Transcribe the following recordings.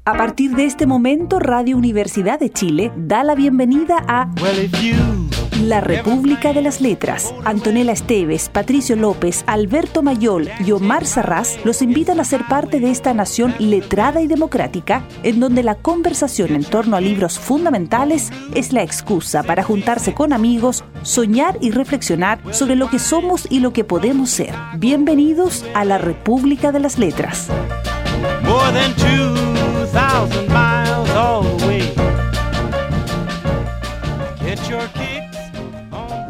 A partir de este momento, Radio Universidad de Chile da la bienvenida a La República de las Letras. Antonella Esteves, Patricio López, Alberto Mayol y Omar Sarraz los invitan a ser parte de esta nación letrada y democrática, en donde la conversación en torno a libros fundamentales es la excusa para juntarse con amigos, soñar y reflexionar sobre lo que somos y lo que podemos ser. Bienvenidos a La República de las Letras. More than 2,000 miles away. Get your kicks on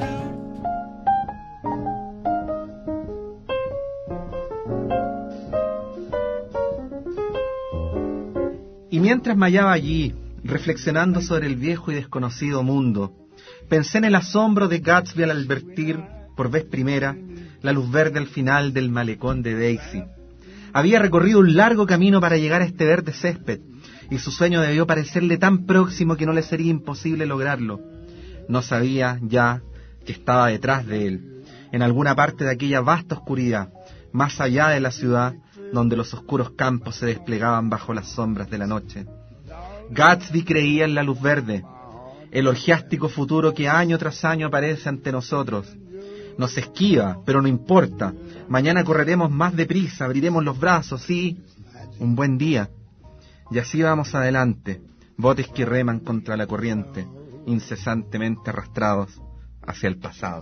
route. Y mientras me hallaba allí, reflexionando sobre el viejo y desconocido mundo, pensé en el asombro de Gatsby al advertir, por vez primera, la luz verde al final del malecón de Daisy. Había recorrido un largo camino para llegar a este verde césped, y su sueño debió parecerle tan próximo que no le sería imposible lograrlo. No sabía ya que estaba detrás de él, en alguna parte de aquella vasta oscuridad, más allá de la ciudad, donde los oscuros campos se desplegaban bajo las sombras de la noche. Gatsby creía en la luz verde, el orgiástico futuro que año tras año aparece ante nosotros. Nos esquiva, pero no importa. Mañana correremos más deprisa, abriremos los brazos y... un buen día. Y así vamos adelante, botes que reman contra la corriente, incesantemente arrastrados hacia el pasado.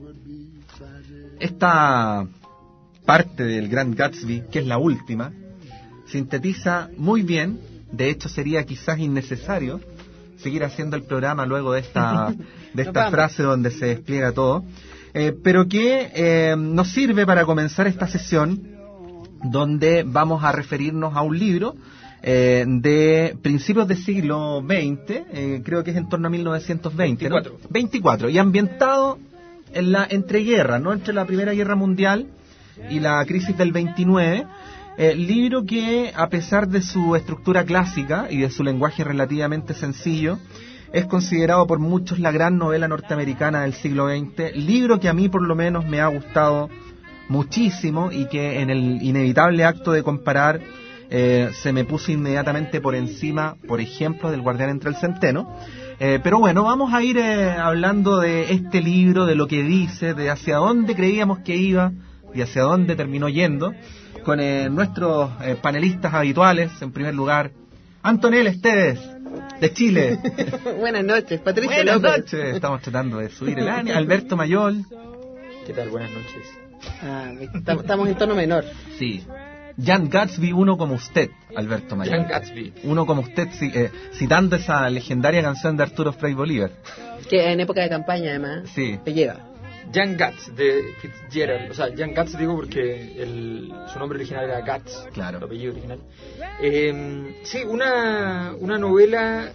Esta parte del Gran Gatsby, que es la última, sintetiza muy bien. De hecho, sería quizás innecesario seguir haciendo el programa luego de esta frase donde se despliega todo. Pero que nos sirve para comenzar esta sesión donde vamos a referirnos a un libro de principios del siglo XX, creo que es en torno a 1920, 24, y ambientado en la entreguerra, ¿no? Entre la Primera Guerra Mundial y la crisis del 29, libro que, a pesar de su estructura clásica y de su lenguaje relativamente sencillo, es considerado por muchos la gran novela norteamericana del siglo XX, libro que a mí por lo menos me ha gustado muchísimo y que en el inevitable acto de comparar se me puso inmediatamente por encima, por ejemplo, del Guardián entre el Centeno. Pero bueno, vamos a ir hablando de este libro, de lo que dice, de hacia dónde creíamos que iba y hacia dónde terminó yendo, con nuestros panelistas habituales. En primer lugar, Antonella Esteves, de Chile. Buenas noches, Patricio Buenas López. noches. Estamos tratando de subir el ánimo. Alberto Mayol. ¿Qué tal? Buenas noches. Estamos en tono menor. Sí. Jan Gatsby, uno como usted, Alberto Mayol. Jan Gatsby. Uno como usted, citando esa legendaria canción de Arturo Frei Bolívar. Que en época de campaña, además, sí, te lleva. Jan Gatz, de Fitzgerald. O sea, Jan Gatz digo porque su nombre original era Gatz. Claro. El apellido original. Sí, una novela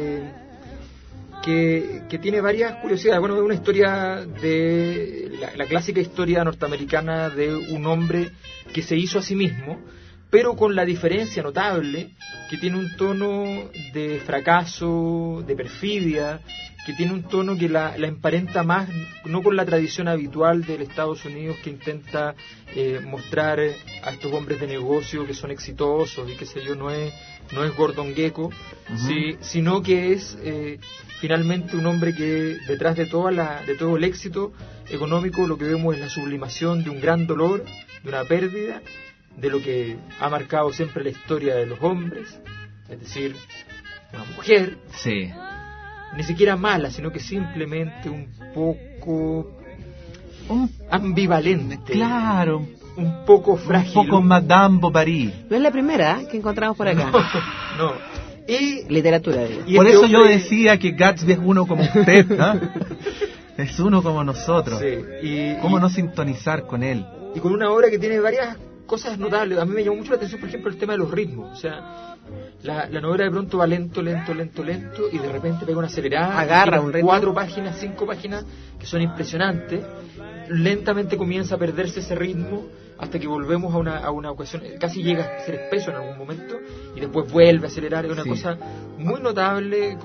que tiene varias curiosidades. Bueno, es una historia de... La clásica historia norteamericana de un hombre que se hizo a sí mismo, pero con la diferencia notable que tiene un tono de fracaso, de perfidia, que tiene un tono que la emparenta más, no con la tradición habitual del Estados Unidos que intenta mostrar a estos hombres de negocio que son exitosos y qué sé yo, no es Gordon Gekko, sino que es finalmente un hombre que detrás de todo el éxito económico lo que vemos es la sublimación de un gran dolor, de una pérdida, de lo que ha marcado siempre la historia de los hombres, es decir, una mujer. Sí. Ni siquiera mala, sino que simplemente un poco ambivalente. Claro. Un poco frágil. Un poco Madame Bovary. No es la primera que encontramos por acá. No. Y literatura. Y por este eso hombre... yo decía que Gatsby es uno como usted, ¿no? Es uno como nosotros. Sí. ¿Cómo no sintonizar con él? Y con una obra que tiene varias cosas notables. A mí me llamó mucho la atención, por ejemplo, el tema de los ritmos. O sea, la novela de pronto va lento, y de repente pega una acelerada. Agarra un ritmo. 4 páginas, 5 páginas, que son impresionantes. Lentamente comienza a perderse ese ritmo hasta que volvemos a una ocasión, casi llega a ser espeso en algún momento, y después vuelve a acelerar. Es una cosa muy notable,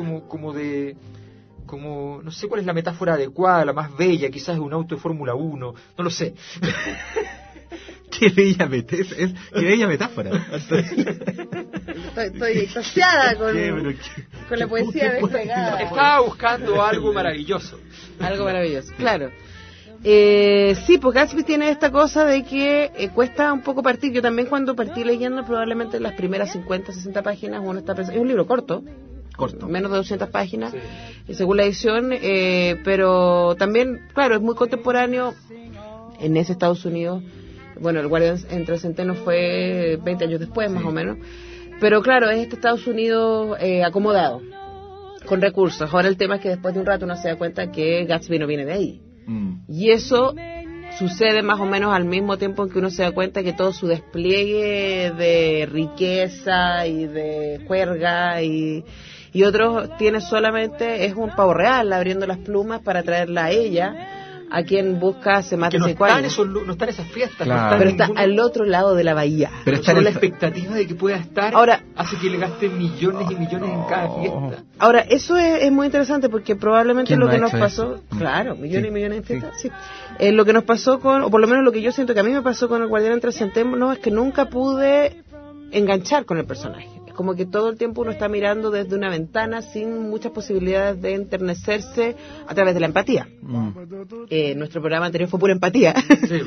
como no sé cuál es la metáfora adecuada, la más bella, quizás es un auto de Fórmula 1, no lo sé. Qué bella metáfora. Estoy extasiada con la poesía despegada. Estaba buscando algo maravilloso. Algo maravilloso, claro. Sí, pues Gatsby tiene esta cosa de que cuesta un poco partir. Yo también cuando partí leyendo, probablemente las primeras 50, 60 páginas, uno está pensando, es un libro corto, menos de 200 páginas, según la edición, pero también, claro, es muy contemporáneo en ese Estados Unidos. Bueno, el Guardián entre el Centeno fue 20 años después, más o menos, pero claro, es este Estados Unidos acomodado, con recursos. Ahora el tema es que después de un rato uno se da cuenta que Gatsby no viene de ahí. Y eso sucede más o menos al mismo tiempo en que uno se da cuenta que todo su despliegue de riqueza y de juerga y otros tiene solamente, es un pavo real abriendo las plumas para traerla a ella, a quien busca hace más de 5 años. No están esas fiestas, claro. Pero está al otro lado de la bahía. Pero está la expectativa de que pueda estar, ahora, hace que le gaste millones y millones en cada fiesta. Ahora, eso es muy interesante porque probablemente lo que nos pasó, eso? Claro, millones y millones en fiestas, sí. Lo que nos pasó con, o por lo menos lo que yo siento que a mí me pasó con el Guardián entre el Centeno, es que nunca pude enganchar con el personaje. Como que todo el tiempo uno está mirando desde una ventana sin muchas posibilidades de enternecerse a través de la empatía. Nuestro programa anterior fue pura empatía. Sí.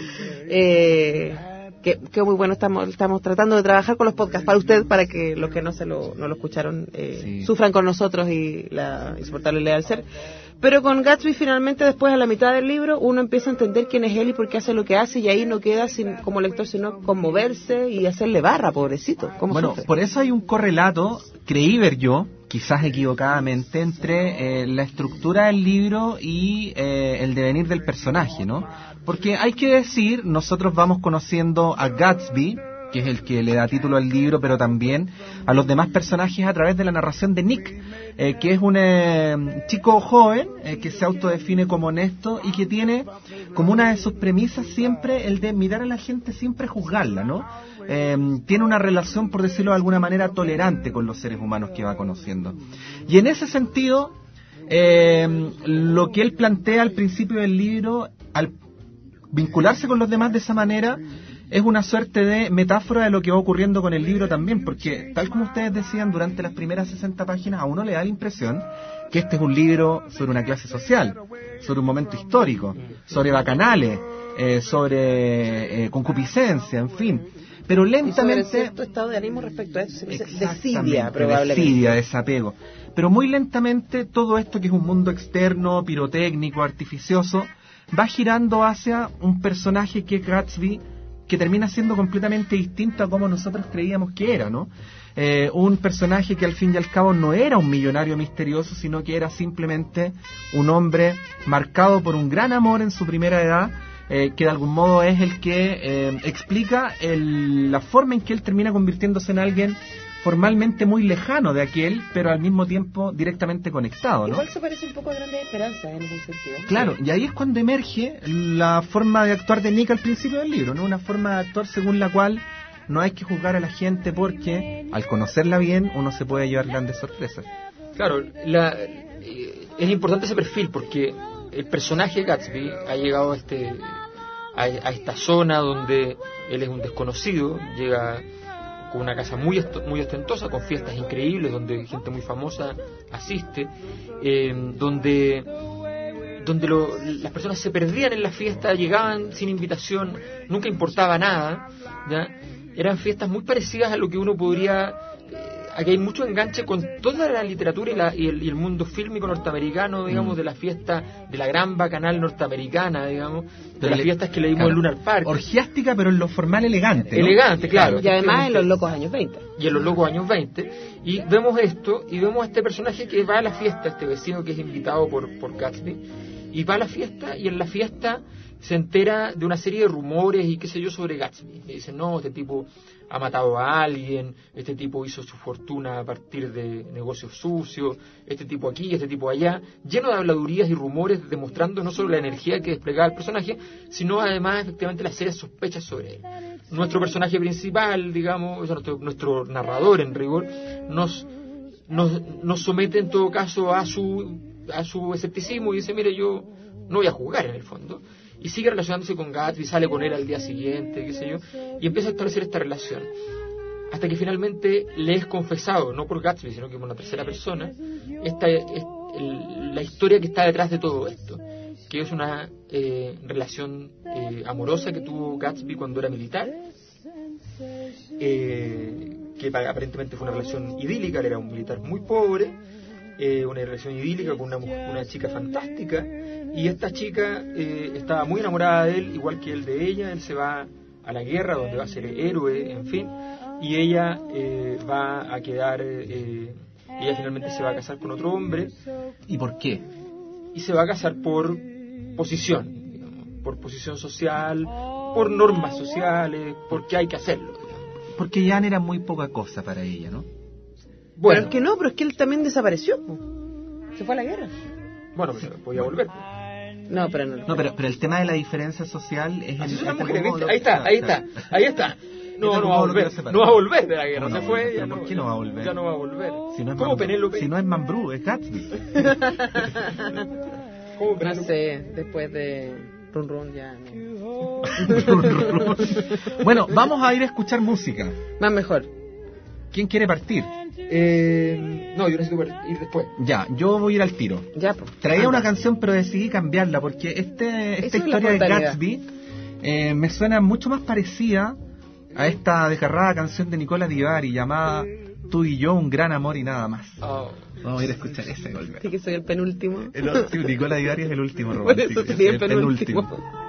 Que muy bueno, estamos tratando de trabajar con los podcasts para usted, para que los que no lo escucharon sufran con nosotros y la insoportable ley del ser. Pero con Gatsby finalmente, después a la mitad del libro, uno empieza a entender quién es él y por qué hace lo que hace, y ahí no queda como lector sino conmoverse y hacerle barra, pobrecito. Bueno, sufre? Por eso hay un correlato, creí ver yo, quizás equivocadamente, entre la estructura del libro y el devenir del personaje, ¿no? Porque hay que decir, nosotros vamos conociendo a Gatsby, que es el que le da título al libro, pero también a los demás personajes a través de la narración de Nick, que es un chico joven que se autodefine como honesto y que tiene como una de sus premisas siempre el de mirar a la gente, siempre juzgarla, ¿no? Tiene una relación, por decirlo de alguna manera, tolerante con los seres humanos que va conociendo. Y en ese sentido, lo que él plantea al principio del libro, al vincularse con los demás de esa manera, es una suerte de metáfora de lo que va ocurriendo con el libro también, porque tal como ustedes decían, durante las primeras 60 páginas a uno le da la impresión que este es un libro sobre una clase social, sobre un momento histórico, sobre bacanales, sobre concupiscencia, en fin. Pero lentamente... Y sobre cierto estado de ánimo respecto a eso, desidia, probablemente. Desidia, desapego. Pero muy lentamente todo esto, que es un mundo externo, pirotécnico, artificioso, va girando hacia un personaje que es Gatsby, que termina siendo completamente distinto a como nosotros creíamos que era, ¿no? Un personaje que al fin y al cabo no era un millonario misterioso, sino que era simplemente un hombre marcado por un gran amor en su primera edad, que de algún modo es el que explica la forma en que él termina convirtiéndose en alguien formalmente muy lejano de aquel, pero al mismo tiempo directamente conectado, ¿no? Igual se parece un poco a Grandes Esperanzas en ese sentido. Claro, y ahí es cuando emerge la forma de actuar de Nick al principio del libro, ¿no? Una forma de actuar según la cual no hay que juzgar a la gente, porque al conocerla bien uno se puede llevar grandes sorpresas. Claro, es importante ese perfil, porque el personaje Gatsby ha llegado a esta zona donde él es un desconocido, llega con una casa muy ostentosa, con fiestas increíbles, donde gente muy famosa asiste, donde las personas se perdían en la fiesta, llegaban sin invitación, nunca importaba nada, ¿ya? Eran fiestas muy parecidas a lo que uno podría... Aquí hay mucho enganche con toda la literatura y el mundo fílmico norteamericano, digamos, de la fiesta, de la gran bacanal norteamericana, digamos, de las fiestas que leímos en Lunar Park. Orgiástica, pero en lo formal elegante, ¿no? Elegante, claro. Y además en los locos años 20. Y en los locos años 20. Y vemos esto, y vemos a este personaje que va a la fiesta, este vecino que es invitado por Gatsby, y va a la fiesta, y en la fiesta se entera de una serie de rumores y qué sé yo sobre Gatsby. Y dicen, no, este tipo ha matado a alguien, este tipo hizo su fortuna a partir de negocios sucios, este tipo aquí, este tipo allá, lleno de habladurías y rumores demostrando no solo la energía que desplegaba el personaje, sino además efectivamente las serias sospechas sobre él. Nuestro personaje principal, digamos, o sea, nuestro narrador en rigor, nos somete en todo caso a su escepticismo y dice, mire, yo no voy a jugar en el fondo. Y sigue relacionándose con Gatsby, sale con él al día siguiente, qué sé yo, y empieza a establecer esta relación. hasta que finalmente le es confesado, no por Gatsby, sino que por una tercera persona, la historia que está detrás de todo esto, que es una relación amorosa que tuvo Gatsby cuando era militar, que aparentemente fue una relación idílica. Él era un militar muy pobre, una relación idílica con una chica fantástica, y esta chica estaba muy enamorada de él, igual que él de ella. Él se va a la guerra, donde va a ser héroe, en fin, y ella va a quedar, ella finalmente se va a casar con otro hombre. ¿Y por qué? Y se va a casar por posición, digamos, por posición social, por normas sociales, porque hay que hacerlo, digamos. Porque Jan era muy poca cosa para ella, ¿no? Bueno, pero es que no, pero es que él también desapareció, po. Se fue a la guerra. Bueno, pero podía volver. No, pero no. No, pero el tema de la diferencia social es Así son las mujeres, ¿viste? Ahí está. No va a volver. No va a volver de la guerra. Se fue. ¿Pero por qué no va a volver? Ya no va a volver. Si no es ¿Cómo Penélope? Si no es Mambrú, es Gatsby. ¿Cómo No Penélope? sé, después de Run Run ya no. Bueno, vamos a ir a escuchar música. Más mejor. ¿Quién quiere partir? No, yo necesito ir después. Ya, yo voy a ir al tiro. Ya, pues. Traía una canción, pero decidí cambiarla porque esta Eso es historia la de espontaneidad. Gatsby me suena mucho más parecida a esta desgarrada canción de Nicola Di Bari llamada Tú y yo, un gran amor y nada más. Oh. Vamos a ir a escuchar ese golpe. Sí, que soy el penúltimo. Sí, Nicola Di Bari es el último Por romántico. eso sería el el penúltimo.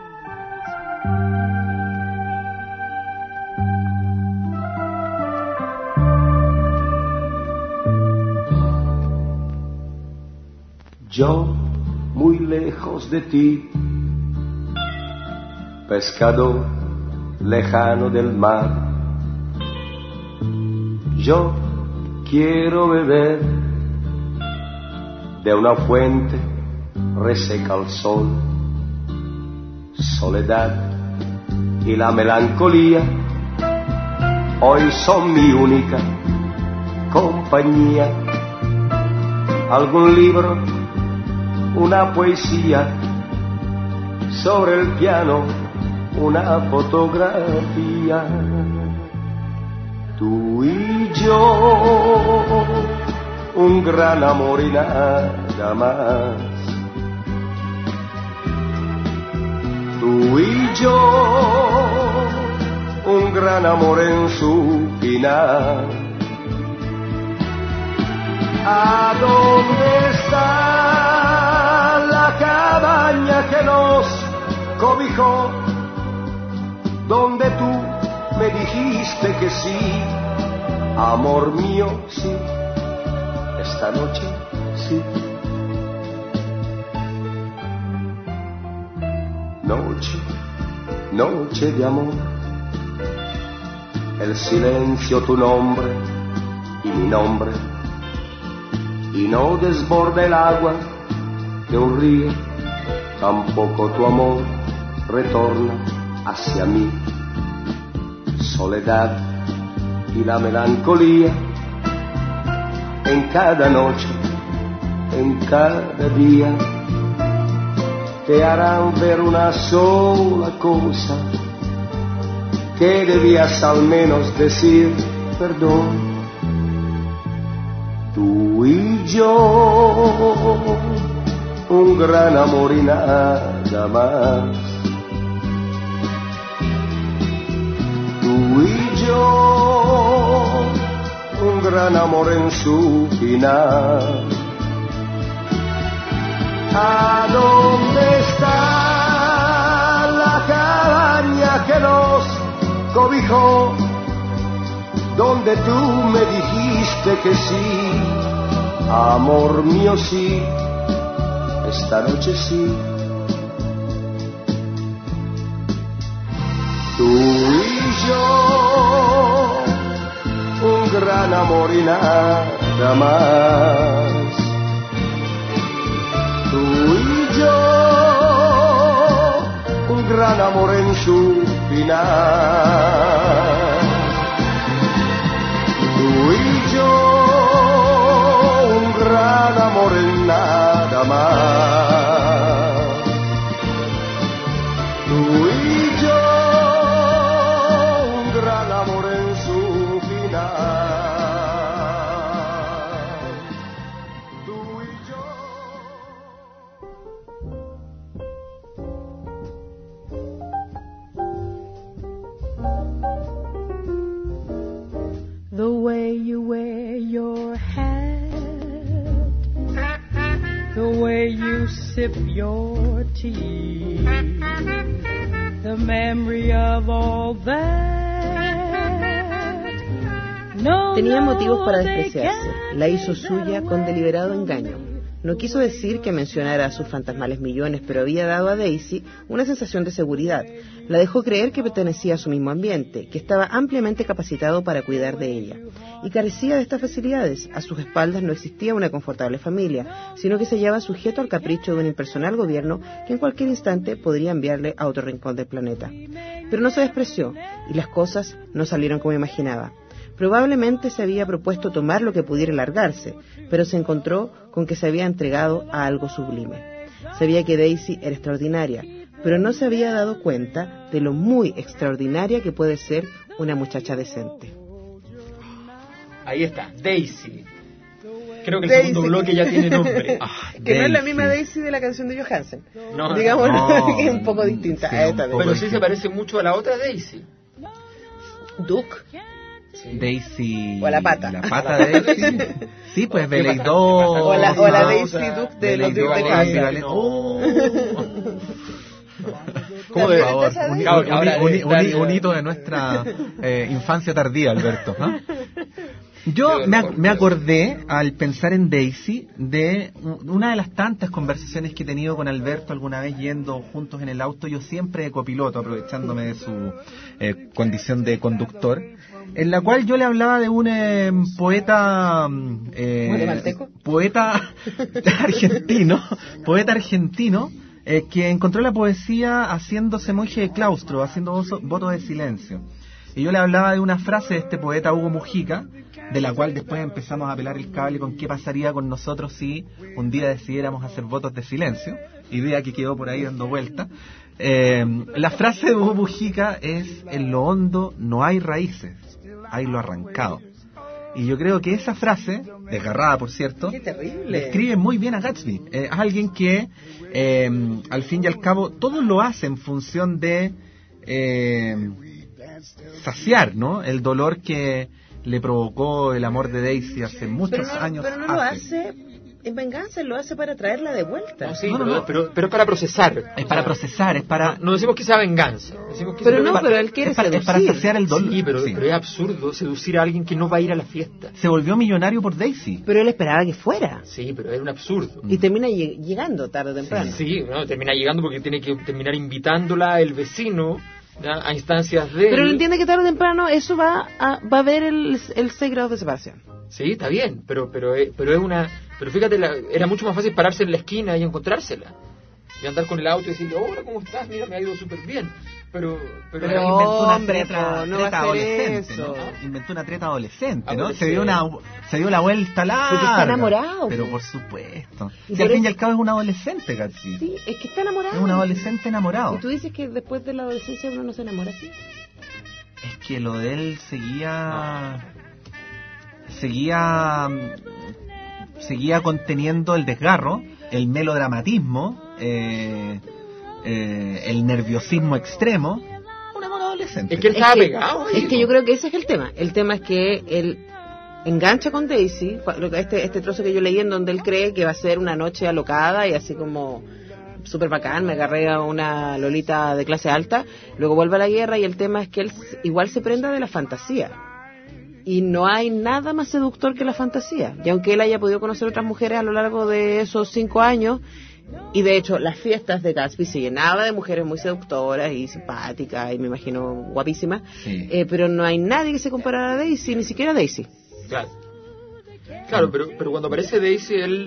Yo, muy lejos de ti, pescador lejano del mar, yo quiero beber de una fuente reseca al sol. Soledad y la melancolía hoy son mi única compañía. Algún libro, una poesía, sobre el piano una fotografía. Tú y yo, un gran amor y nada más. Tú y yo, un gran amor en su final. ¿A dónde está la cabaña que nos cobijó? Donde tú me dijiste que sí, amor mío, sí, esta noche sí. Noche, noche de amor, el silencio tu nombre y mi nombre, y no desborda el agua de un río, tampoco tu amor retorna hacia mí. Soledad y la melancolía en cada noche, en cada día, te harán ver una sola cosa, que debías al menos decir perdón. Tú y yo, un gran amor y nada más. Tú y yo, un gran amor en su final. ¿A dónde está la cabaña que nos cobijó? Donde tú me dijiste que sí, amor mío, sí, esta noche sí. Tú y yo, un gran amor y nada más. Tú y yo, un gran amor en su final. Tú y yo, un gran amor en nada más. Tú y yo, un gran amor en su final. way you wear your hat, the way you sip your tea, the memory of all that. No, Tenía motivos para despreciarse. La hizo suya con deliberado engaño. No quiso decir que mencionara a sus fantasmales millones, pero había dado a Daisy una sensación de seguridad. La dejó creer que pertenecía a su mismo ambiente, que estaba ampliamente capacitado para cuidar de ella. Y carecía de estas facilidades. A sus espaldas no existía una confortable familia, sino que se hallaba sujeto al capricho de un impersonal gobierno que en cualquier instante podría enviarle a otro rincón del planeta. Pero no se despreció, y las cosas no salieron como imaginaba. Probablemente se había propuesto tomar lo que pudiera largarse, pero se encontró con que se había entregado a algo sublime. Sabía que Daisy era extraordinaria, pero no se había dado cuenta de lo muy extraordinaria que puede ser una muchacha decente. Ahí está, Daisy. Creo que el segundo bloque ya tiene nombre. Que no es la misma Daisy de la canción de Johansen. No, digamos no, que es un poco distinta sí, a esta. pero sí se parece mucho a la otra Daisy. Duke. Sí. Daisy. O a la pata. La pata de Daisy. Sí, pues Beleido. O la Daisy Duke de los Beleido, Duke de Hazzard. ¿Cómo Por de favor, favor? un hito de nuestra infancia tardía, Alberto. Yo me acordé, al pensar en Daisy, de una de las tantas conversaciones que he tenido con Alberto alguna vez yendo juntos en el auto, yo siempre de copiloto, aprovechándome de su condición de conductor, en la cual yo le hablaba de un poeta argentino que encontró la poesía haciéndose monje de claustro, haciendo voto de silencio. Y yo le hablaba de una frase de este poeta Hugo Mujica, de la cual después empezamos a pelar el cable con qué pasaría con nosotros si un día decidiéramos hacer votos de silencio, idea que quedó por ahí dando vuelta. La frase de Hugo Mujica es: en lo hondo no hay raíces, hay lo arrancado. Y yo creo que esa frase, desgarrada por cierto, describe muy bien a Gatsby. Es alguien que al fin y al cabo todo lo hace en función de saciar, ¿no?, el dolor que le provocó el amor de Daisy hace muchos años. Pero no lo hace en venganza, lo hace para traerla de vuelta. No, sí, pero es para procesar. Es para procesar, es para... No decimos que sea venganza. Decimos que pero él quiere seducir. Es para saciar el dolor. Sí, pero es absurdo seducir a alguien que no va a ir a la fiesta. Se volvió millonario por Daisy. Pero él esperaba que fuera. Sí, pero era un absurdo. Y termina llegando tarde o temprano. Sí, no, termina llegando porque tiene que terminar invitándola el vecino, ¿ya?, a instancias de... Pero él entiende que tarde o temprano eso va a ver el 6 grados de separación. Sí, está bien, pero es una... Pero fíjate, era mucho más fácil pararse en la esquina y encontrársela. Y andar con el auto y decirle: hola, ¿cómo estás? Mira, me ha ido súper bien. Pero inventó una hombre, treta no va a hacer adolescente, eso. ¿no? Inventó una treta adolescente, ¿no? Se dio la vuelta larga. Porque está enamorado. Pero por supuesto. Y si al fin y al cabo es un adolescente, Gatsby. Sí, es que está enamorado. Es un adolescente enamorado. Y tú dices que después de la adolescencia uno no se enamora así. Es que lo de él seguía conteniendo el desgarro, el melodramatismo, el nerviosismo extremo. Un amor adolescente. Es que él estaba pegado. Es que yo creo que ese es el tema. El tema es que él engancha con Daisy, este trozo que yo leí en donde él cree que va a ser una noche alocada y así como súper bacán, me agarré a una lolita de clase alta, luego vuelve a la guerra y el tema es que él igual se prenda de la fantasía. Y no hay nada más seductor que la fantasía. Y aunque él haya podido conocer otras mujeres a lo largo de esos 5 años, y de hecho las fiestas de Gatsby se llenaba de mujeres muy seductoras y simpáticas y me imagino guapísimas, sí. Pero no hay nadie que se comparara a Daisy, ni siquiera Daisy. Claro, pero cuando aparece Daisy él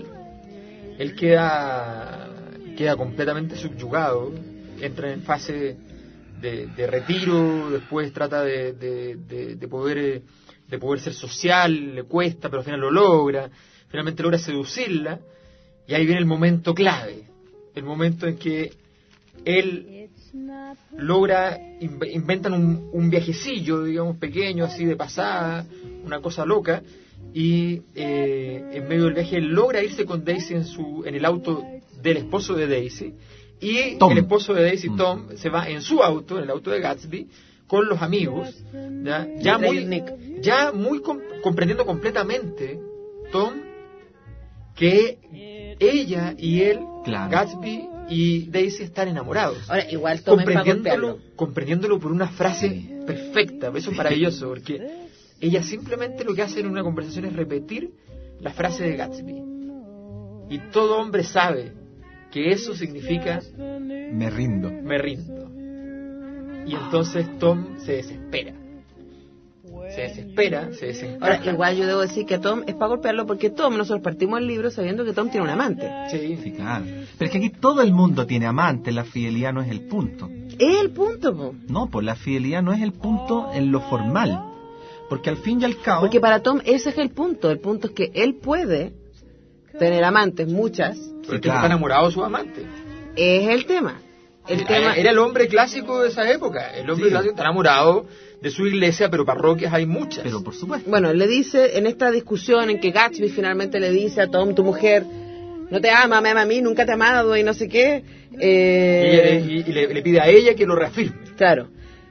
queda completamente subyugado, entra en fase de retiro, después trata de poder ser social, le cuesta, pero al final lo logra, finalmente logra seducirla, y ahí viene el momento clave, el momento en que él inventan un viajecillo, digamos, pequeño, así de pasada, una cosa loca, y en medio del viaje él logra irse con Daisy en el auto del esposo de Daisy, y Tom. El esposo de Daisy, Tom, se va en su auto, en el auto de Gatsby, con los amigos, ya muy comprendiendo completamente Tom que ella y él, Claro. Gatsby y Daisy, están enamorados. Ahora, igual Tom es para golpearlo. comprendiéndolo por una frase perfecta. Eso es maravilloso, porque ella simplemente lo que hace en una conversación es repetir la frase de Gatsby. Y todo hombre sabe que eso significa Me rindo. me rindo. Y entonces Tom se desespera. Se desencaja. Ahora, igual yo debo decir que a Tom es para golpearlo, porque Tom, nosotros partimos el libro sabiendo que Tom tiene un amante. Sí, claro. Pero es que aquí todo el mundo tiene amante, la fidelidad no es el punto. Es el punto, po. No, pues la fidelidad no es el punto en lo formal. Porque al fin y al cabo... Porque para Tom ese es el punto. El punto es que él puede tener amantes, muchas. Porque claro. está enamorado de su amante. Es el tema. Era el hombre clásico de esa época. El hombre clásico está enamorado de su iglesia, pero parroquias hay muchas. Pero por supuesto. Bueno, le dice en esta discusión en que Gatsby finalmente le dice a Tom, tu mujer no te ama, me ama a mí, nunca te ha amado y no sé qué. Y le pide a ella que lo reafirme. Claro.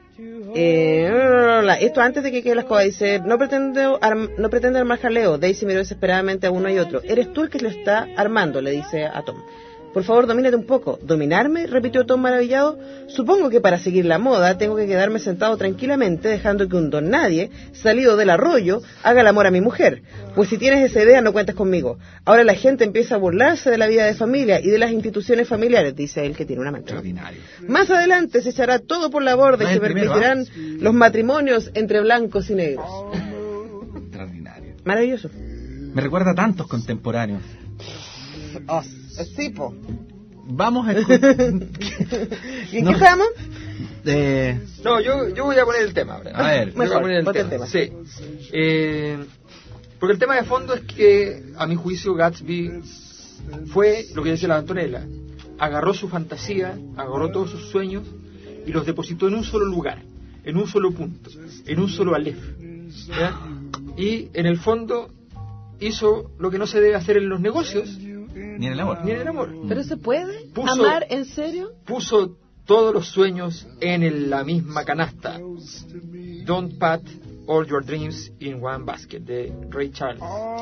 Esto antes de que quede las cosas, dice, no pretende armar jaleo. Daisy miró desesperadamente a uno y otro. Eres tú el que lo está armando, le dice a Tom. Por favor, domínate un poco. ¿Dominarme?, repitió Tom maravillado. Supongo que para seguir la moda tengo que quedarme sentado tranquilamente dejando que un don nadie, salido del arroyo, haga el amor a mi mujer. Pues si tienes esa idea no cuentes conmigo. Ahora la gente empieza a burlarse de la vida de familia y de las instituciones familiares, dice él que tiene una amante. Extraordinario. Más adelante se echará todo por la borda y se permitirán los matrimonios entre blancos y negros. Extraordinario. Maravilloso. Me recuerda a tantos contemporáneos. Sí, po. Vamos a ¿Y en qué estamos? No, yo voy a poner el tema ahora. A ver, Yo voy a poner el tema. Sí. Porque el tema de fondo es que, a mi juicio, Gatsby fue lo que decía la Antonella. Agarró su fantasía, agarró todos sus sueños y los depositó en un solo lugar, en un solo punto, en un solo alef. ¿Ya? Y en el fondo hizo lo que no se debe hacer en los negocios, ni en el amor. ni en el amor. ¿Pero se puede amar en serio? Puso todos los sueños en la misma canasta. Don't put all your dreams in one basket, de Ray Charles.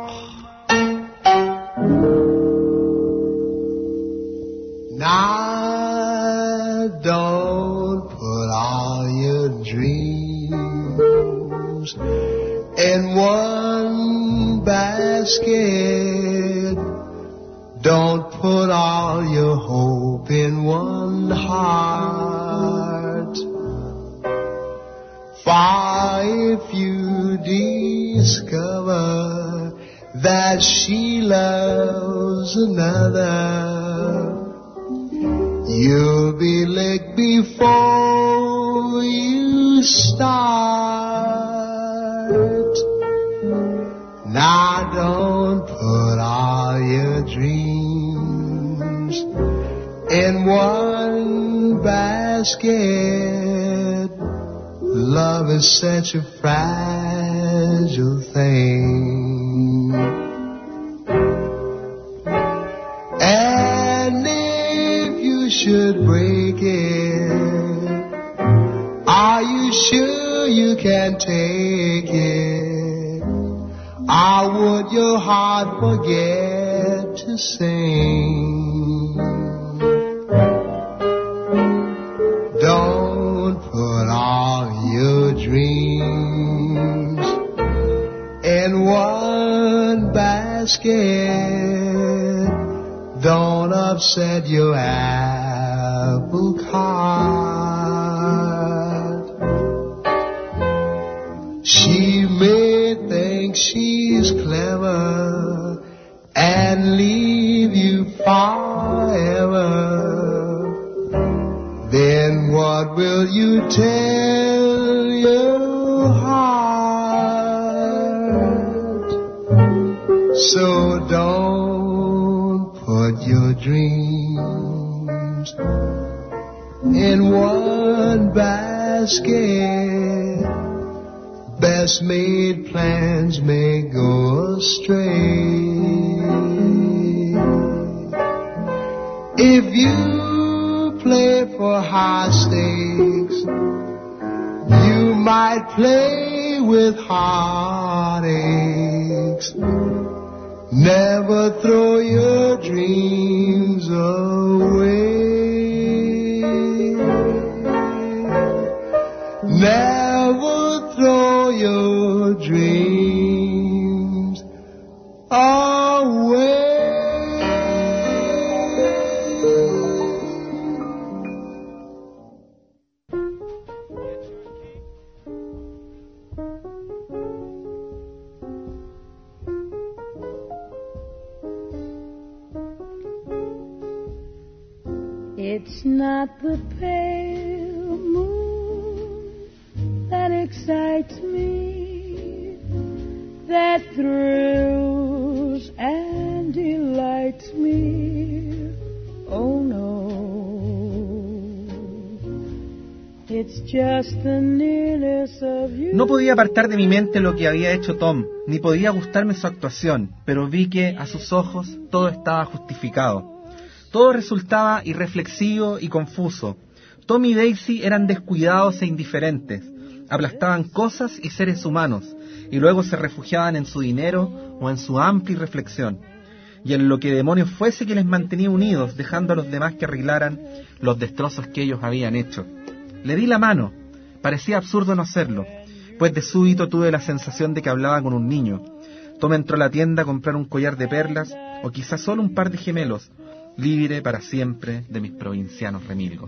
Now don't put all your dreams in one basket. Don't put all your hope in one heart. For if you discover that she loves another, you'll be licked before you start. Now don't put all your dreams in one basket. Love is such a fragile thing. And if you should break it, are you sure you can take it? Or would your heart forget to sing? Don't put all your dreams in one basket. Don't upset your apple cart. She may think she's clever and leave you forever. Then what will you tell your heart? So don't put your dreams in one basket. Best made plans may go astray. If you play for high stakes, you play with heartaches. Never throw your dreams away. Never throw your dreams away. It's not the pale moon that excites me, that thrills and delights me. Oh no, it's just the nearness of you. No podía apartar de mi mente lo que había hecho Tom, ni podía gustarme su actuación, pero vi que a sus ojos todo estaba justificado. Todo resultaba irreflexivo y confuso. Tom y Daisy eran descuidados e indiferentes. Aplastaban cosas y seres humanos, y luego se refugiaban en su dinero o en su amplia irreflexión. Y en lo que demonios fuese que les mantenía unidos, dejando a los demás que arreglaran los destrozos que ellos habían hecho. Le di la mano. Parecía absurdo no hacerlo, pues de súbito tuve la sensación de que hablaba con un niño. Tom entró a la tienda a comprar un collar de perlas, o quizás solo un par de gemelos, libre para siempre de mis provincianos remilgos.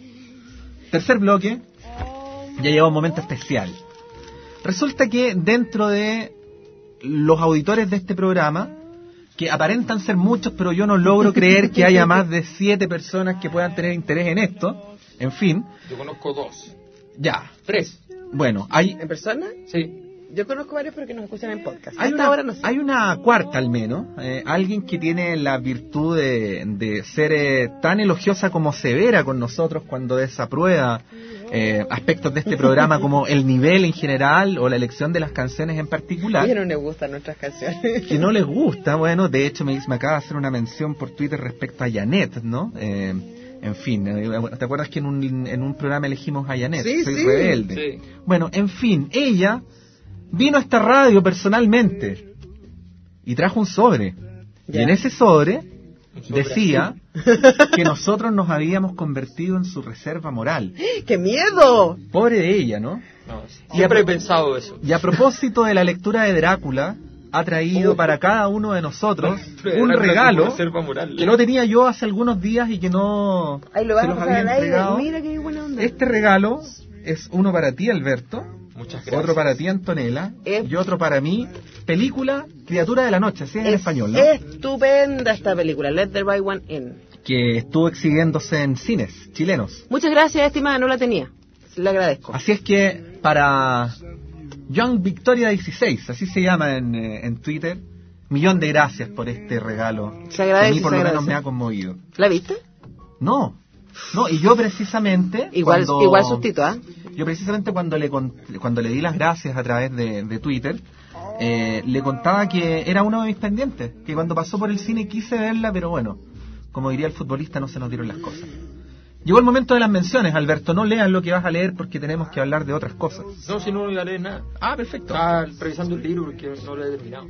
Tercer bloque, ya llegó un momento especial. Resulta que dentro de los auditores de este programa, que aparentan ser muchos, pero yo no logro creer que haya más de 7 personas que puedan tener interés en esto. En fin. Yo conozco 2. Ya. 3. Bueno, hay... ¿En persona? Sí. Yo conozco varios pero que nos escuchan en podcast. Hay una cuarta al menos, alguien que tiene la virtud de ser tan elogiosa como severa con nosotros cuando desaprueba aspectos de este programa como el nivel en general o la elección de las canciones en particular. Que no les gustan nuestras canciones. Que no les gusta, bueno, de hecho me acaba de hacer una mención por Twitter respecto a Janet, ¿no? En fin, ¿te acuerdas que en un programa elegimos a Janet? Sí, Soy sí. rebelde. Sí. Bueno, en fin, ella vino a esta radio personalmente y trajo un sobre. Ya. Y en ese sobre sobre decía que nosotros nos habíamos convertido en su reserva moral. ¡Qué miedo! Pobre de ella, ¿no? No, siempre he pensado eso. Y a propósito de la lectura de Drácula, ha traído para cada uno de nosotros un regalo que lo tenía yo hace algunos días y que no Ahí lo vas se a los pasar había al aire. entregado. Mira qué buena onda. Este regalo es uno para ti, Alberto, Muchas gracias. otro para ti, Antonella, y otro para mí. Película Criatura de la Noche, así es en español, ¿no? Estupenda esta película, Let the Right One In. Que estuvo exhibiéndose en cines chilenos. Muchas gracias, estimada, no la tenía. Le agradezco. Así es que para Young Victoria 16, así se llama en Twitter, millón de gracias por este regalo. Se agradece, que a mí por se lo menos agradece. me ha conmovido. ¿La viste? No, y yo precisamente Igual sustito, ¿ah? Yo precisamente cuando le di las gracias a través de Twitter, le contaba que era uno de mis pendientes, que cuando pasó por el cine quise verla, pero bueno, como diría el futbolista, no se nos dieron las cosas. Llegó el momento de las menciones, Alberto, no leas lo que vas a leer porque tenemos que hablar de otras cosas. No, si no voy a leer nada. Ah, perfecto. Estaba revisando el libro porque no lo he terminado.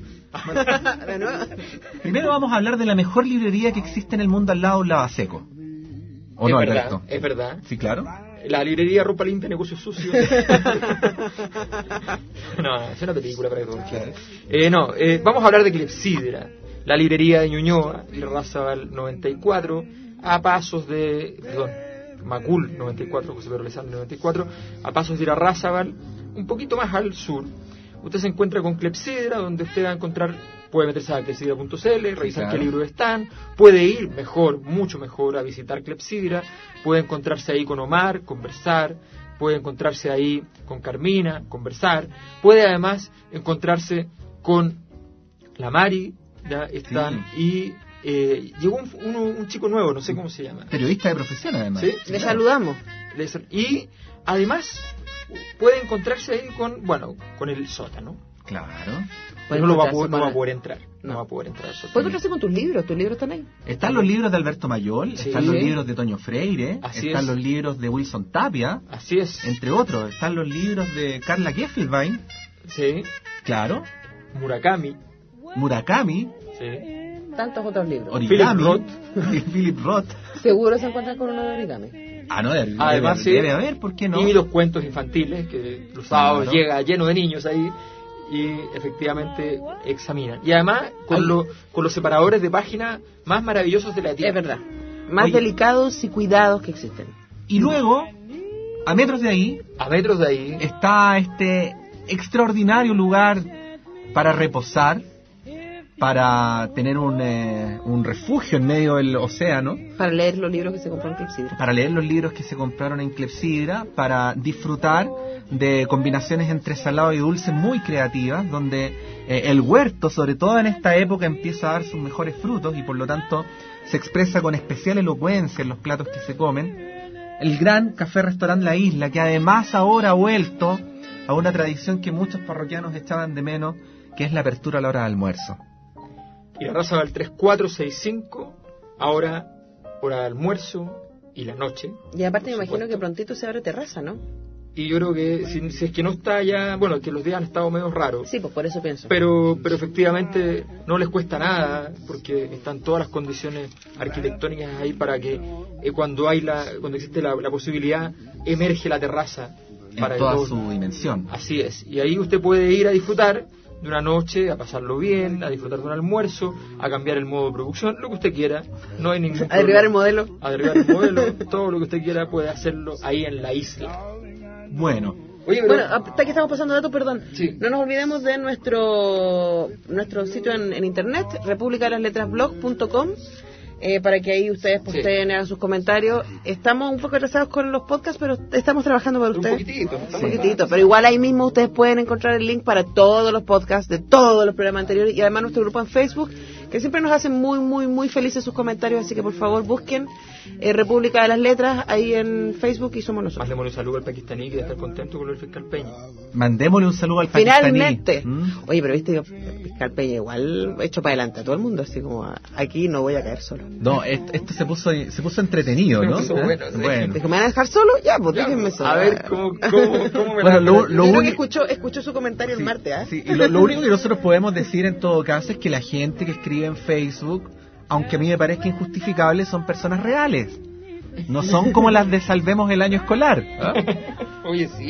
De nuevo. Primero vamos a hablar de la mejor librería que existe en el mundo al lado de un lavaseco. ¿O no, Alberto? Es verdad. Sí, claro. La librería Ropa Limpia, Negocios Sucios. No, es una película para que todos quieran. Vamos a hablar de Clepsidra, la librería de Ñuñoa, Larrazábal 94, a pasos de... Perdón, Macul 94, José Pedro Lezama 94, a pasos de Larrazábal, un poquito más al sur. Usted se encuentra con Clepsidra, donde usted va a encontrar, puede meterse a clepsidra.cl, revisar qué libros están, puede ir mejor, mucho mejor, a visitar Clepsidra, puede encontrarse ahí con Omar, conversar, puede encontrarse ahí con Carmina, conversar, puede además encontrarse con la Mari, ya están, y llegó un chico nuevo, no sé cómo se llama. Periodista de profesión, además. ¿Sí? Le saludamos. Y además puede encontrarse ahí con el sótano. Claro. no va a poder entrar. No va a poder entrar. Puedes encontrarse con tus libros están ahí. Están los libros de Alberto Mayol, están los libros de Toño Freire, están los libros de Wilson Tapia, así es, entre otros. Están los libros de Carla Geffelbein, sí, claro, Murakami, sí, tantos otros libros. Origami, Philip Roth. Seguro se encuentran con uno de origami. Además debe haber, ¿por qué no? Y los cuentos infantiles, que los sábados llega lleno de niños ahí y efectivamente examinan. Y además con los separadores de página más maravillosos de la tierra. Es verdad. Más delicados y cuidados que existen. Y luego, a metros de ahí, está este extraordinario lugar para reposar, para tener un refugio en medio del océano. Para leer los libros que se compraron en Clepsidra. Para disfrutar de combinaciones entre salado y dulce muy creativas, donde el huerto, sobre todo en esta época, empieza a dar sus mejores frutos y por lo tanto se expresa con especial elocuencia en los platos que se comen. El gran café-restaurante La Isla, que además ahora ha vuelto a una tradición que muchos parroquianos echaban de menos, que es la apertura a la hora de almuerzo. Y la raza va al 3465, ahora hora de almuerzo y la noche. Y aparte me imagino que prontito se abre terraza, ¿no? Y yo creo que si es que no está ya, bueno, que los días han estado medio raros. Sí, pues por eso pienso. Pero efectivamente no les cuesta nada, porque están todas las condiciones arquitectónicas ahí para que cuando existe la posibilidad, emerge la terraza. En toda su dimensión. Así es. Y ahí usted puede ir a disfrutar de una noche, a pasarlo bien, a disfrutar de un almuerzo, a cambiar el modo de producción, lo que usted quiera. No hay ningún problema. A derribar el modelo, todo lo que usted quiera puede hacerlo ahí en la isla. Bueno. Oye, hasta que estamos pasando datos, perdón. Sí. No nos olvidemos de nuestro sitio en internet, republicadelasletrasblog.com, para que ahí ustedes posteen, hagan sus comentarios. Estamos un poco atrasados con los podcasts, pero estamos trabajando para ustedes. Un poquitito, pero igual ahí mismo ustedes pueden encontrar el link para todos los podcasts de todos los programas anteriores y además nuestro grupo en Facebook, que siempre nos hacen muy, muy, muy felices sus comentarios, así que por favor busquen República de las Letras ahí en Facebook y somos nosotros. Mandémosle un saludo al pakistaní, que debe estar contento con el fiscal Peña. Mandémosle un saludo al pakistaní. Finalmente. Oye, pero viste, el fiscal Peña igual hecho para adelante a todo el mundo, así como aquí no voy a caer solo. No, esto se puso entretenido, ¿no? Se puso bueno, sí. Bueno. ¿Me van a dejar solo? Ya, pues déjenme solo. A ver, ¿cómo me bueno, lo único que escuchó su comentario el martes, ¿eh? Sí, y lo único que nosotros podemos decir en todo caso es que la gente que escribe en Facebook, aunque a mí me parezca injustificable, son personas reales. No son como las de Salvemos el Año Escolar, ¿eh? Oye, sí.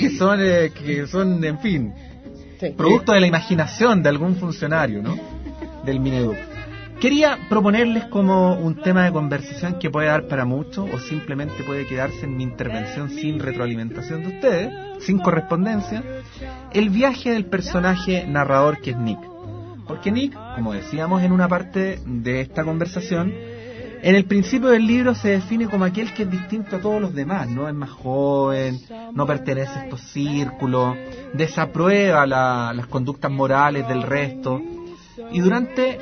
Que son, en fin, producto de la imaginación de algún funcionario, ¿no? Del Mineduc. Quería proponerles como un tema de conversación que puede dar para mucho o simplemente puede quedarse en mi intervención sin retroalimentación de ustedes, sin correspondencia, el viaje del personaje narrador que es Nick. Porque Nick, como decíamos en una parte de esta conversación, en el principio del libro se define como aquel que es distinto a todos los demás, ¿no? Es más joven, no pertenece a estos círculos, desaprueba las conductas morales del resto. Y durante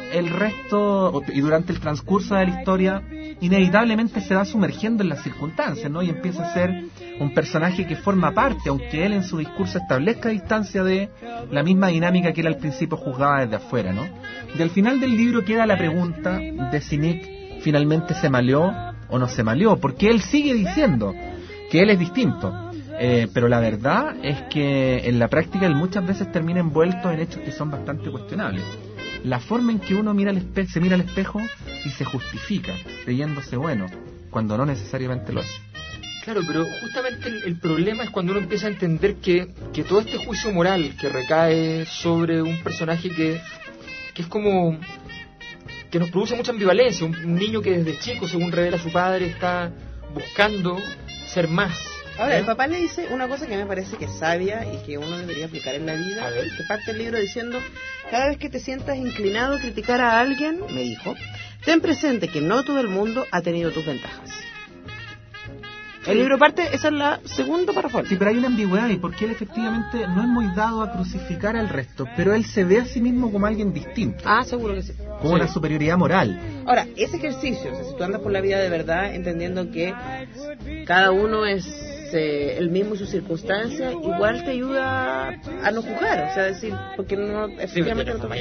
el transcurso de la historia, inevitablemente se va sumergiendo en las circunstancias, ¿no? Y empieza a ser un personaje que forma parte, aunque él en su discurso establezca distancia de la misma dinámica que él al principio juzgaba desde afuera, ¿no? Y al final del libro queda la pregunta de si Nick finalmente se maleó o no se maleó, porque él sigue diciendo que él es distinto. Pero la verdad es que en la práctica él muchas veces termina envuelto en hechos que son bastante cuestionables. La forma en que uno se mira al espejo y se justifica, creyéndose bueno, cuando no necesariamente lo es. Claro, pero justamente el problema es cuando uno empieza a entender que todo este juicio moral que recae sobre un personaje que es como que nos produce mucha ambivalencia, un niño que desde chico, según revela su padre, está buscando ser más. Ahora, el papá le dice una cosa que me parece que es sabia y que uno debería aplicar en la vida, que parte el libro diciendo: cada vez que te sientas inclinado a criticar a alguien, me dijo, ten presente que no todo el mundo ha tenido tus ventajas. El libro parte, esa es la segunda párrafo. Sí, pero hay una ambigüedad y porque él efectivamente no es muy dado a crucificar al resto, pero él se ve a sí mismo como alguien distinto. Ah, seguro que sí. Como una superioridad moral. Ahora, ese ejercicio, o sea, si tú andas por la vida de verdad, entendiendo que cada uno es él mismo y sus circunstancias, igual te ayuda a no juzgar, o sea, decir, porque no, efectivamente no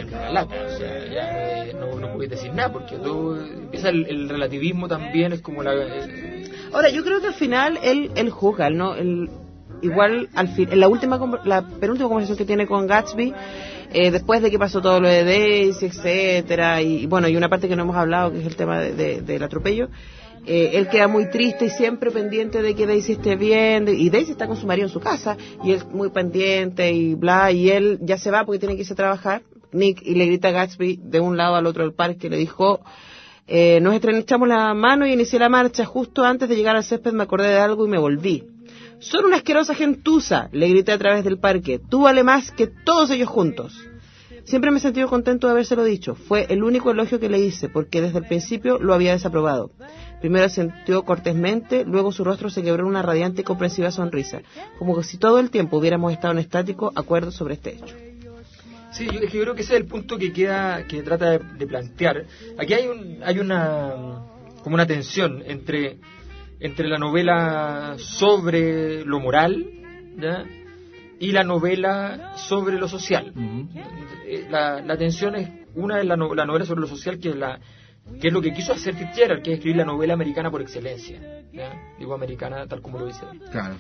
no puedes decir nada, porque todo empieza el relativismo también, es como Ahora, yo creo que al final él juzga, ¿no? Igual, en la penúltima conversación que tiene con Gatsby, después de que pasó todo lo de Daisy, etcétera, y bueno, y una parte que no hemos hablado, que es el tema del atropello, él queda muy triste y siempre pendiente de que Daisy esté bien, y Daisy está con su marido en su casa, y él muy pendiente y bla, y él ya se va porque tiene que irse a trabajar, Nick, y le grita a Gatsby de un lado al otro del parque, le dijo, nos estrechamos la mano y inicié la marcha, justo antes de llegar al césped me acordé de algo y me volví. Son una asquerosa gentuza, le grité a través del parque, tú vale más que todos ellos juntos. Siempre me he sentido contento de habérselo dicho, fue el único elogio que le hice, porque desde el principio lo había desaprobado. Primero sintió cortésmente, luego su rostro se quebró en una radiante y comprensiva sonrisa, como que si todo el tiempo hubiéramos estado en estático acuerdo sobre este hecho. Sí, yo creo que ese es el punto que trata de plantear. Aquí hay una tensión entre la novela sobre lo moral, ¿ya?, y la novela sobre lo social. Uh-huh. La tensión es una de la novela sobre lo social, que es lo que quiso hacer Fitzgerald, que es escribir la novela americana por excelencia, ¿ya? Digo americana tal como lo dice él. Claro.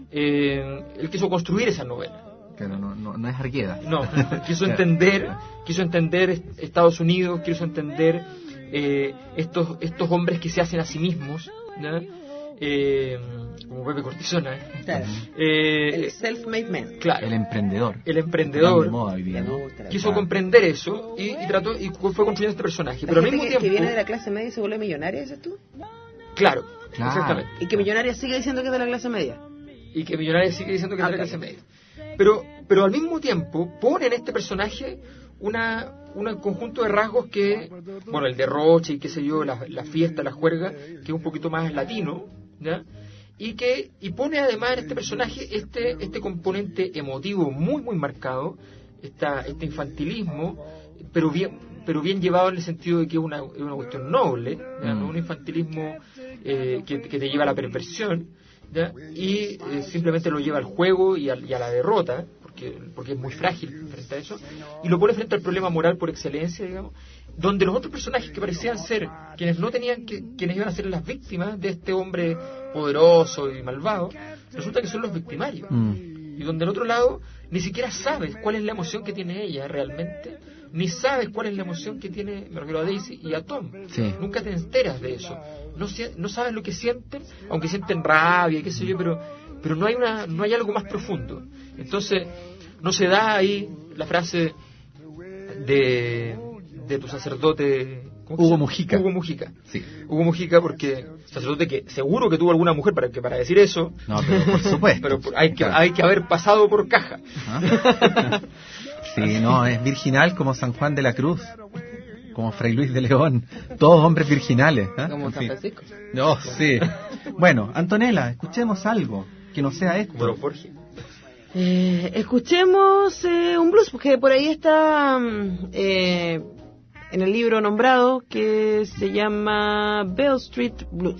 Él quiso construir esa novela. Claro, no es Argueda. No, quiso entender Estados Unidos, quiso entender estos hombres que se hacen a sí mismos, ¿no? Como Pepe Cortisona, claro. El self-made man, claro. El emprendedor moda hoy día, ¿no? Quiso comprender eso y trató y fue construyendo este personaje, pero al mismo tiempo que viene de la clase media y se vuelve millonaria, ¿dices tú? Claro, exactamente. Y que millonaria sigue diciendo que es de la clase media. Y que millonaria sigue diciendo que es de la clase media. Pero al mismo tiempo pone en este personaje un conjunto de rasgos que, bueno, el derroche y qué sé yo, la fiesta, la juerga, que es un poquito más latino, ¿ya? Y pone además en este personaje este componente emotivo muy muy marcado, este infantilismo, pero bien llevado en el sentido de que es una cuestión noble, ¿ya? No un infantilismo que te lleva a la perversión, ¿ya? Y simplemente lo lleva al juego y a la derrota, porque es muy frágil frente a eso, y lo pone frente al problema moral por excelencia, digamos, donde los otros personajes que parecían ser quienes iban a ser las víctimas de este hombre poderoso y malvado, resulta que son los victimarios. Y donde al otro lado ni siquiera sabes cuál es la emoción que tiene ella realmente, ni sabes cuál es la emoción que tiene, me refiero a Daisy y a Tom. Sí. Nunca te enteras de eso. No sabes lo que sienten, aunque sienten rabia, qué sé yo, pero no hay algo más profundo. Entonces, no se da ahí la frase de tu sacerdote Hugo Mujica. Sí. Hugo Mujica, porque sacerdote que seguro que tuvo alguna mujer para decir eso. No, pero por supuesto. Pero hay que haber pasado por caja. Sí, no, es virginal como San Juan de la Cruz, como Fray Luis de León, todos hombres virginales. Como San Francisco. No, sí. Bueno, Antonella, escuchemos algo que no sea esto. Bueno, Jorge. Escuchemos un blues, porque por ahí está en el libro nombrado, que se llama Beale Street Blues.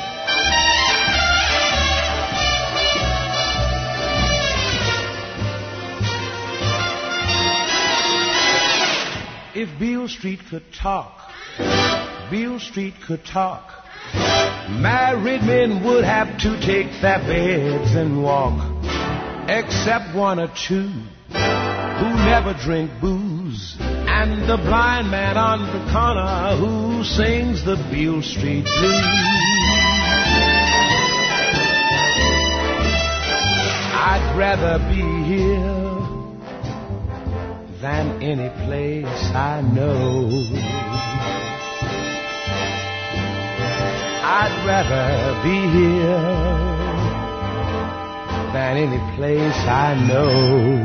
If Beale Street could talk, Beale Street could talk, married men would have to take their beds and walk, except one or two who never drink booze, and the blind man on the corner who sings the Beale Street Blues. I'd rather be here than any place I know. I'd rather be here than any place I know.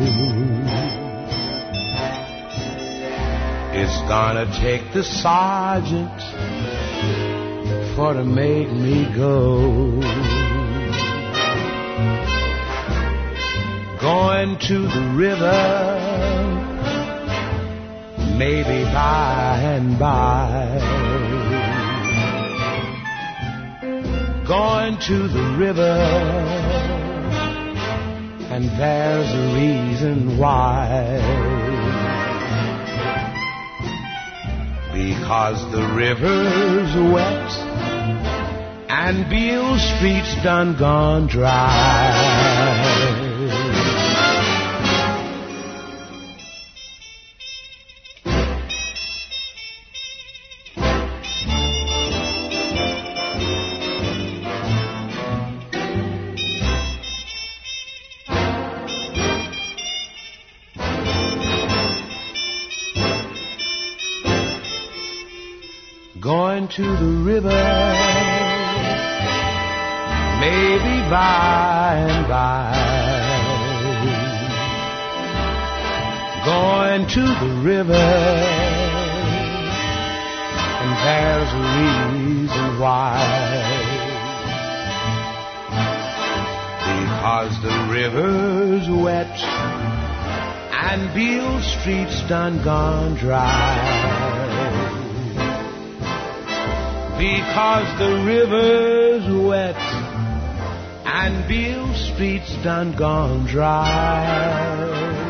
It's gonna take the sergeant for to make me go. Going to the river, maybe by and by. Going to the river, and there's a reason why. Because the river's wet and Beale Street's done gone dry. Going to the river, maybe by and by. Going to the river, and there's a reason why. Because the river's wet, and Beale Street's done gone dry. Because the river's wet and Beale Street's done gone dry.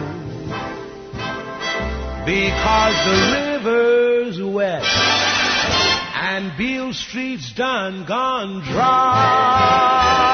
Because the river's wet and Beale Street's done gone dry.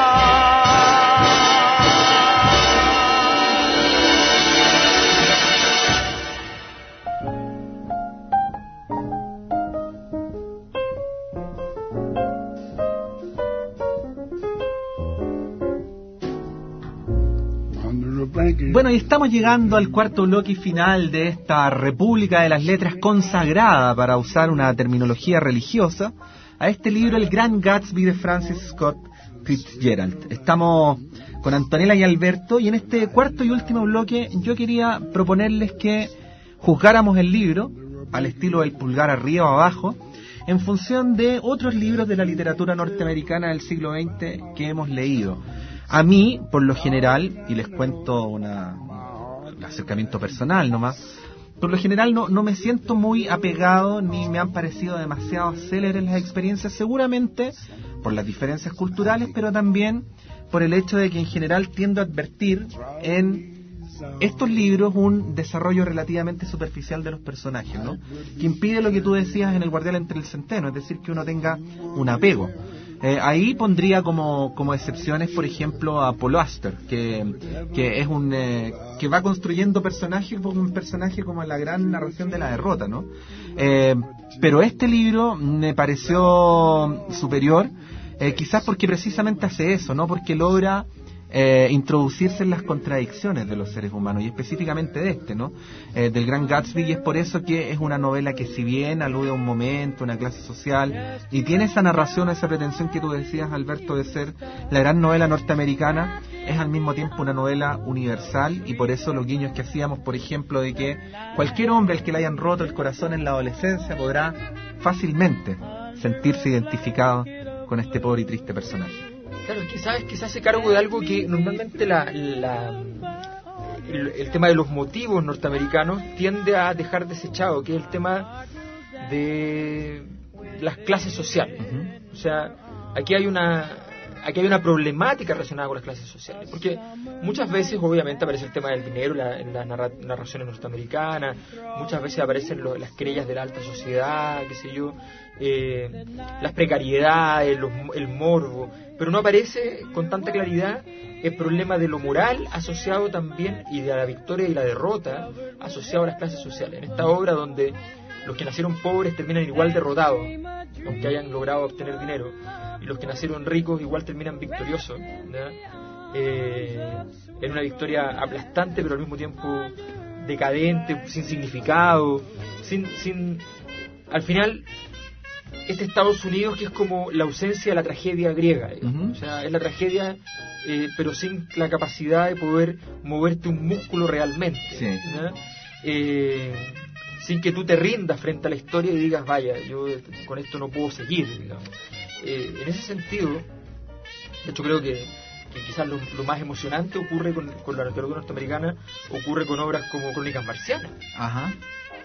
Bueno, y estamos llegando al cuarto bloque final de esta República de las Letras consagrada, para usar una terminología religiosa, a este libro, El Gran Gatsby, de Francis Scott Fitzgerald. Estamos con Antonella y Alberto, y en este cuarto y último bloque yo quería proponerles que juzgáramos el libro al estilo del pulgar arriba o abajo, en función de otros libros de la literatura norteamericana del siglo XX que hemos leído. A mí, por lo general, y les cuento un acercamiento personal nomás, por lo general no me siento muy apegado, ni me han parecido demasiado célebres las experiencias, seguramente por las diferencias culturales, pero también por el hecho de que en general tiendo a advertir en estos libros un desarrollo relativamente superficial de los personajes, ¿no? Que impide lo que tú decías en El Guardián entre el Centeno, es decir, que uno tenga un apego. Ahí pondría como excepciones, por ejemplo, a Paul Auster, que es que va construyendo personajes como un personaje como en la gran narración de la derrota, ¿no? Pero este libro me pareció superior, quizás porque precisamente hace eso, ¿no? Porque logra introducirse en las contradicciones de los seres humanos, y específicamente de este, ¿no? Del Gran Gatsby, y es por eso que es una novela que, si bien alude a un momento, una clase social, y tiene esa narración, esa pretensión que tú decías, Alberto, de ser la gran novela norteamericana, es al mismo tiempo una novela universal, y por eso los guiños que hacíamos, por ejemplo, de que cualquier hombre al que le hayan roto el corazón en la adolescencia podrá fácilmente sentirse identificado con este pobre y triste personaje. Claro, es que sabes que se hace cargo de algo que normalmente el tema de los motivos norteamericanos tiende a dejar desechado, que es el tema de las clases sociales. Uh-huh. O sea, aquí hay una problemática relacionada con las clases sociales, porque muchas veces obviamente aparece el tema del dinero en las narraciones norteamericanas, muchas veces aparecen las querellas de la alta sociedad, qué sé yo, las precariedades, el morbo, pero no aparece con tanta claridad el problema de lo moral asociado también, y de la victoria y la derrota asociado a las clases sociales. En esta obra, donde los que nacieron pobres terminan igual derrotados, aunque hayan logrado obtener dinero, y los que nacieron ricos igual terminan victoriosos, en una victoria aplastante, pero al mismo tiempo decadente, sin significado, sin al final, este Estados Unidos que es como la ausencia de la tragedia griega, uh-huh. O sea, es la tragedia, pero sin la capacidad de poder moverte un músculo realmente, sí. Sin que tú te rindas frente a la historia y digas, vaya, yo con esto no puedo seguir, digamos. En ese sentido, de hecho creo que quizás lo más emocionante ocurre con la literatura norteamericana, ocurre con obras como Crónicas Marcianas. Ajá.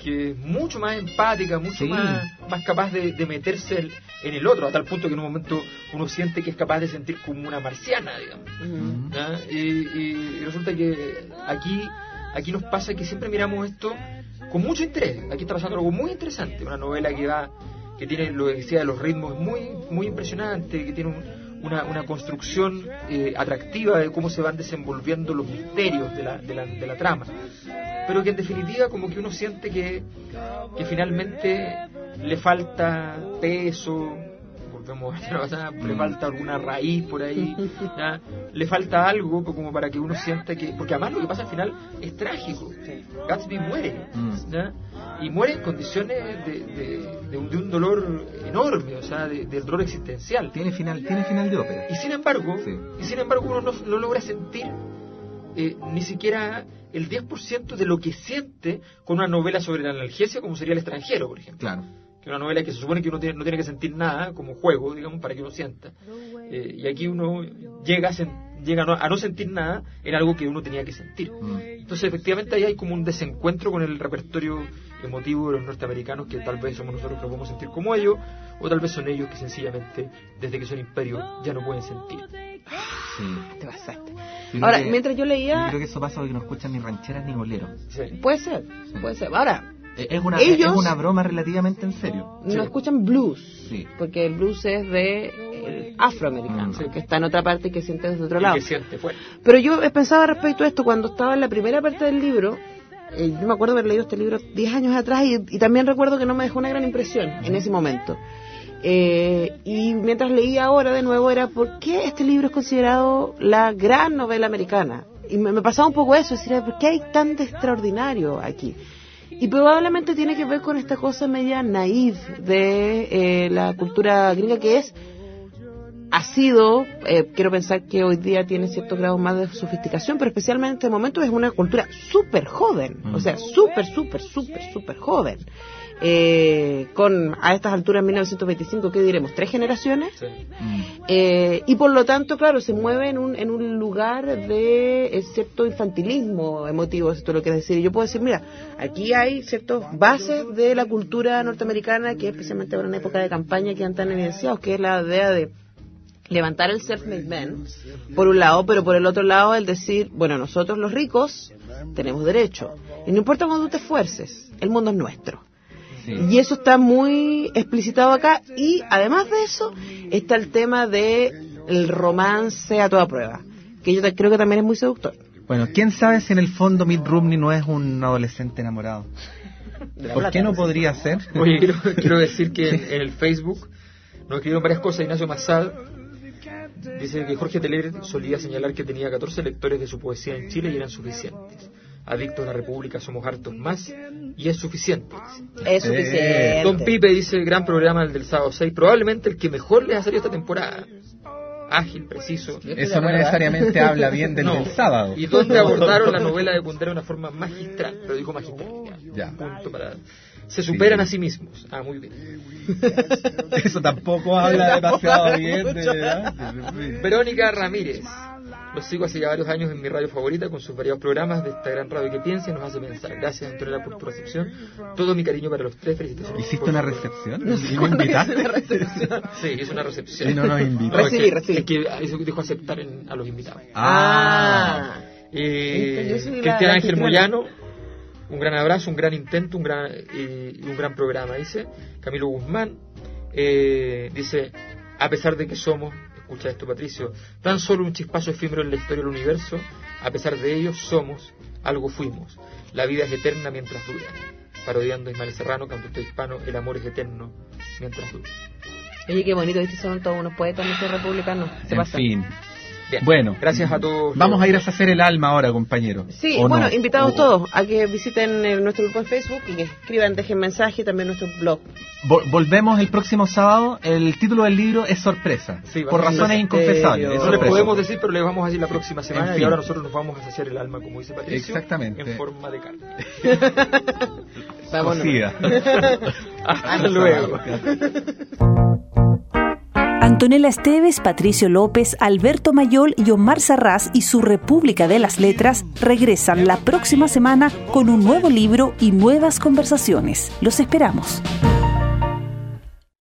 que es mucho más empática, mucho Sí. más capaz de meterse en el otro, a tal punto que en un momento uno siente que es capaz de sentir como una marciana, digamos. ¿Ya? Y resulta que aquí nos pasa que siempre miramos esto con mucho interés. Aquí está pasando algo muy interesante, una novela que tiene, lo que decía, de los ritmos muy impresionante, que tiene una construcción atractiva de cómo se van desenvolviendo los misterios de la trama, pero que en definitiva como que uno siente que finalmente le falta peso, volvemos a la pasada, le falta alguna raíz por ahí, ¿ya? Le falta algo como para que uno sienta que, porque además lo que pasa al final es trágico. Gatsby muere, ¿ya? Y muere en condiciones de un dolor enorme, o sea, del dolor existencial. Tiene final de ópera. Y sin embargo, uno no logra sentir ni siquiera el 10% de lo que siente con una novela sobre la analgesia, como sería El extranjero, por ejemplo. Claro. Que es una novela que se supone que uno no tiene que sentir nada como juego, digamos, para que uno sienta. Y aquí uno llega a no sentir nada en algo que uno tenía que sentir. Entonces, efectivamente, ahí hay como un desencuentro con el repertorio emotivo de los norteamericanos, que tal vez somos nosotros que lo podemos sentir como ellos, o tal vez son ellos que sencillamente, desde que son imperio, ya no pueden sentir. Sí. Te pasaste. Yo Ahora, creo que- mientras yo leía... Yo creo que eso pasa porque no escuchan ni rancheras ni boleros. Sí. Puede ser. Ahora, Es una ellos broma relativamente en serio. no escuchan blues, Sí. porque el blues es de afroamericano, que está en otra parte y que siente desde otro lado. Que siente fuera. Pero yo pensaba respecto a esto cuando estaba en la primera parte del libro. Yo me acuerdo haber leído este libro 10 años atrás y también recuerdo que no me dejó una gran impresión en ese momento. Y mientras leía ahora de nuevo era ¿por qué este libro es considerado la gran novela americana? Y me pasaba un poco eso, es decir, ¿por qué hay tan de extraordinario aquí? Y probablemente tiene que ver con esta cosa media naïve de la cultura gringa que ha sido, quiero pensar que hoy día tiene ciertos grados más de sofisticación, pero especialmente en este momento es una cultura súper joven, o sea, súper joven. Con a estas alturas en 1925, ¿qué diremos? 3 generaciones. Sí. Y por lo tanto, claro, se mueve en un lugar de cierto infantilismo emotivo, esto es lo que decir. Yo puedo decir, mira, aquí hay ciertas bases de la cultura norteamericana que especialmente ahora en época de campaña quedan tan evidenciados, que es la idea de levantar el self-made man, por un lado, pero por el otro lado el decir, bueno, nosotros los ricos tenemos derecho, y no importa cuando tú te esfuerces, el mundo es nuestro. Sí. Y eso está muy explicitado acá, y además de eso está el tema de el romance a toda prueba, que yo creo que también es muy seductor. Bueno, quién sabe si en el fondo Mitt Romney no es un adolescente enamorado. ¿Por qué no podría ser? Oye, quiero decir que en el Facebook nos escribieron varias cosas. Ignacio Massad dice que Jorge Teler solía señalar que tenía 14 lectores de su poesía en Chile y eran suficientes. Adictos a la República somos hartos más y es suficiente. Es suficiente. Don Pipe dice, gran programa el del sábado 6, probablemente el que mejor les ha salido esta temporada. Ágil, preciso. Eso no necesariamente habla bien del sábado. Y donde abordaron la novela de Kundera de una forma magistral, pero dijo magistral. Ya. Punto para... Se superan a sí mismos. Ah, muy bien. Eso tampoco habla demasiado bien. ¿Verdad? Verónica Ramírez. Los sigo hace ya varios años en mi radio favorita con sus variados programas de esta gran radio que piensa y nos hace pensar. Gracias, Antonella, por tu recepción. Todo mi cariño para los 3. Felicitaciones. ¿Hiciste una recepción? No sé ¿Y me cuándo invitaste? hice una recepción. Sí, hizo una recepción. Y no nos invitó. Recibí. Es que eso dijo aceptar a los invitados. Viste, yo soy la Cristian Ángel anfitriona. Moyano, un gran abrazo, un gran intento, un gran programa, dice. Camilo Guzmán dice, a pesar de que somos, escucha esto, Patricio, tan solo un chispazo efímero en la historia del universo, a pesar de ello somos, algo fuimos. La vida es eterna mientras dura. Parodiando a Ismael Serrano, cantante hispano, el amor es eterno mientras dura. Oye, qué bonito, viste, son todos unos poetas republicanos. ¿Qué En pasa? fin. Bien. Bueno, Gracias a todos. vamos a ir a hacer el alma ahora, compañero. Sí, ¿O bueno, no? invitados todos a que visiten nuestro grupo en Facebook y que escriban, dejen mensaje y también nuestro blog. Volvemos el próximo sábado. El título del libro es sorpresa. Sí, por vamos a razones inconfesables. misterio. Es No les sorpresa. podemos decir, pero les vamos a decir la próxima semana. En fin. Y ahora nosotros nos vamos a saciar el alma, como dice Patricio. Exactamente. En forma de carne. Vámonos. Cocida. Hasta luego. Antonella Esteves, Patricio López, Alberto Mayol y Omar Sarraz y su República de las Letras regresan la próxima semana con un nuevo libro y nuevas conversaciones. Los esperamos.